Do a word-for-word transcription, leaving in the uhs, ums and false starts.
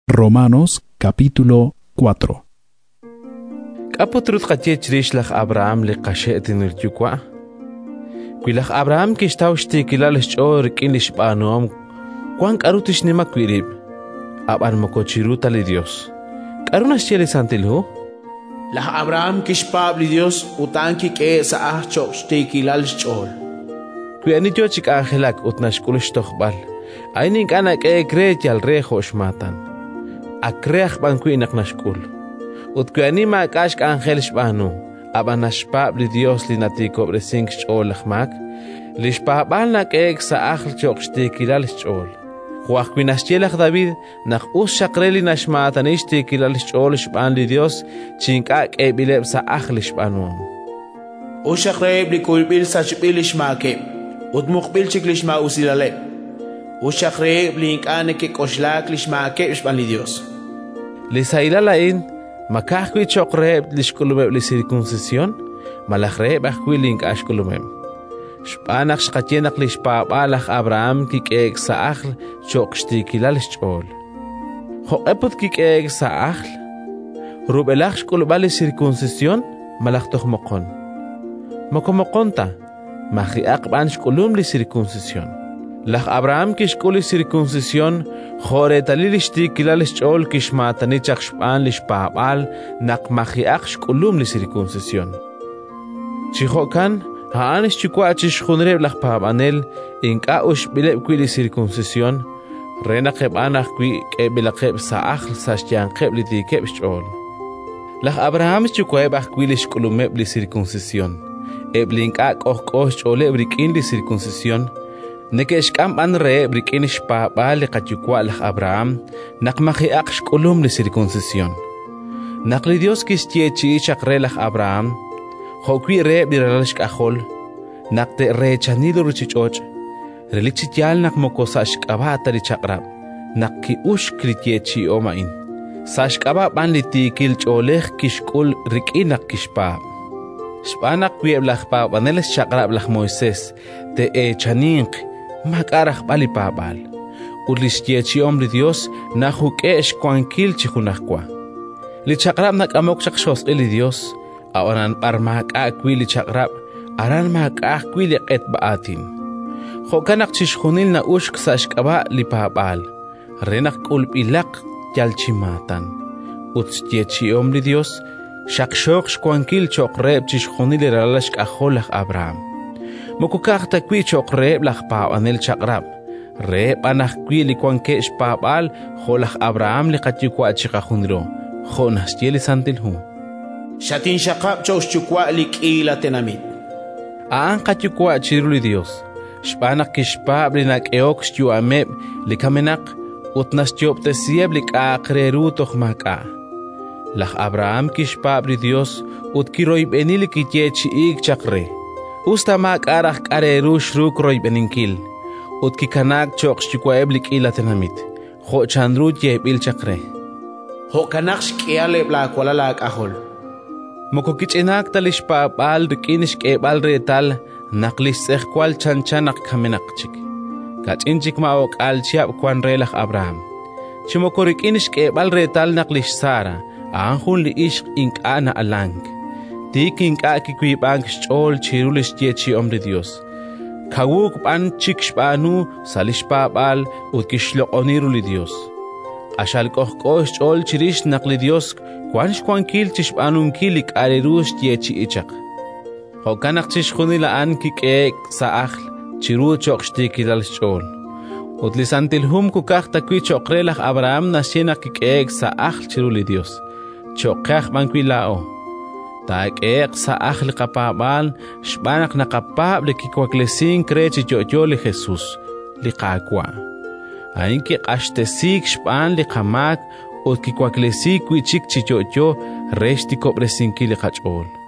Romanos capítulo cuatro. Kapotrut qachech rishlach Abraham li qashe'tin irchukwa. Quilach Abraham kishtaw shtikilal shchor kin lishbanom. Kwan karutish nima kwirib. Aban mokochiruta li Dios. Karunas chele santilhu. Lah Abraham kishpab li Dios utanki ke sa ah chok shtikilal shchor. Kuyani jochik angelak utnashkulish tokhbal. Aynin kana ke krech al rejo shmatan. Akreach bankuin nashkul. Utkuyani ma kash angel shbanu. Abanashpab li Dios li natiko bresing shol khmak. Lishpabal nak ek sa akhl chok shtikilal shol. Huach kwinashchelach David nak us shakreli nashmatan ishtikilal shol shban li Dios chinkak e bileb sa akhl shbanu. Us shakreb li kulbil sa shbil shmake. Udmuqbil chiklish ma usilale. Us shakreb li inkane ke koshlak lishmake shban li Dios. Lisailalain makahkwi chokreb lishkulumeb li circuncisión malakreb ahkwilink ashkulumeb. Shpanak shqatyenak lishpabalach Abraham kikek sa akhl chok shtikilal shchol. Hoqeput kikek sa akhl rubelach shkulubal li circuncisión malaktoh mokon. Mokomokonta mahiak ban shkulum li circuncisión. Lach Abraham kishkuli circuncisión joretalil ishtikilal shchol kishmatani chakshpan lishpabal nak mahiak shkulum li circuncisión. Chihokan haan ishchikwa chishkhunreb lach pabanel inka ushbileb kwi li circuncisión renaqeb anach kwi kebilaqeb sa akhl sa shyanqeb li tikeb shchol. Lach Abraham ishchikweb ach kwi li shkulumeb li circuncisión eblinka koh koh shcholeb rikin li circuncisión. Nekeshkam an re brikin shpabal li qachukwa lach Abraham nakmahiak shkulum li circuncisión. Nakli Dios kistiechi chakre lach Abraham hokwi re biralashk ahol nakte re chanilo ruchichoch relichityal nakmokosa shkabata li chakrab nakki ush kritiechi omain sashkaba ban li tikil cholech kishkul rikinak kishpa shpanak kwi lach pabanel chakrab lach Moisés te e chanink makarach bali pabal ulistiechi omri Dios na hukesh kwankil chihunakwa li chakrab nak amok chakshos li Dios awaran parmak akwi li chakrab aran mak akwi li qet baatin khokanak chishkhunil na ushk sashkaba li pabal renak ulbilak jalchimatan utstiechi omri Dios shakshok kwankil chokreb chishkhunil ralashk aholach Abraham Mokukak takwi chokreb lach pabanel chakrab. Reb anach kwi li kwanke shpabal holach Abraham li katikwa chikahunro. Jonas tieli santilhu. Shatin shakab chos chukwa li kila tenamit. Aan katikwa chiruli Dios. Shpanak kishpab li nak eok shtiu ameb li kamenak utnas tiop tesieb li kakreru tohmaka. Lach Abraham kishpab li Dios utkiroib enili kitiechi ik chakre. Usta mak arach kareru shruk roy beninkil. Ut kikanak chok shikwaeb likila tenamit. Ho chandru jebil chakre. Ho kanak shkiale bla kwala la kahol. Moko kichenak talish pa bal rikinish kebal retal naklis kwal chanchanak kamenakchik. Kachinchik maok al chiap kwan relach Abraham. Chimoko rikinish kebal retal naklish Sara. Anjun li ishq inkana alang. Tiking aki kui bank chol chirulish tiechi omri Dios. Kawuk pan chikshpanu salishpabal utkishlo oniru li Dios. Ashal koh koh chol chirish nakli Dios kwansh kwankil chishpanun kilik arerush tiechi ichak. Hokanak chishkhunila an kikek sa akhl chiru chokshtikilal chol. Utlisantil hum kukak takwi chokrelach Abraham nashena kikek sa akhl chiru li Dios. Chokach bankwi lao. Tak ek sa akhl kapabal shbanak nakapab li kikwaklesin krechi jojo li Jesus li kakwa. Ain ki ashtesik shban li kamak o kikwaklesik wichik chijojo reshti kobresinki li kachol.